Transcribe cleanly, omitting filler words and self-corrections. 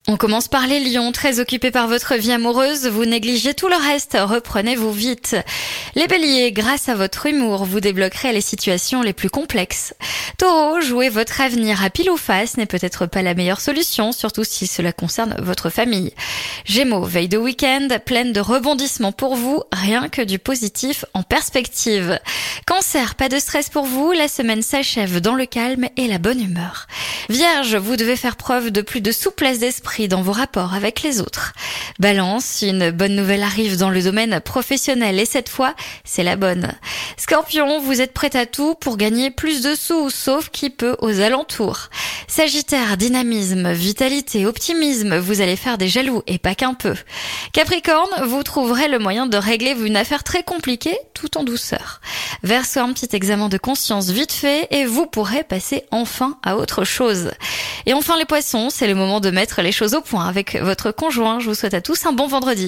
On commence par les lions, très occupés par votre vie amoureuse, vous négligez tout le reste, reprenez-vous vite. Les béliers, grâce à votre humour, vous débloquerez les situations les plus complexes. Taureau, jouer votre avenir à pile ou face n'est peut-être pas la meilleure solution, surtout si cela concerne votre famille. Gémeaux, veille de week-end, pleine de rebondissements pour vous, rien que du positif en perspective. Cancer, pas de stress pour vous, la semaine s'achève dans le calme et la bonne humeur. Vierge, vous devez faire preuve de plus de souplesse d'esprit dans vos rapports avec les autres. Balance, une bonne nouvelle arrive dans le domaine professionnel et cette fois, c'est la bonne. Scorpion, vous êtes prêt à tout pour gagner plus de sous, sauf qui peut aux alentours. Sagittaire, dynamisme, vitalité, optimisme, vous allez faire des jaloux et pas qu'un peu. Capricorne, vous trouverez le moyen de régler une affaire très compliquée tout en douceur. Verseau, un petit examen de conscience vite fait et vous pourrez passer enfin à autre chose. Et enfin les poissons, c'est le moment de mettre les choses au point avec votre conjoint. Je vous souhaite à tous un bon vendredi.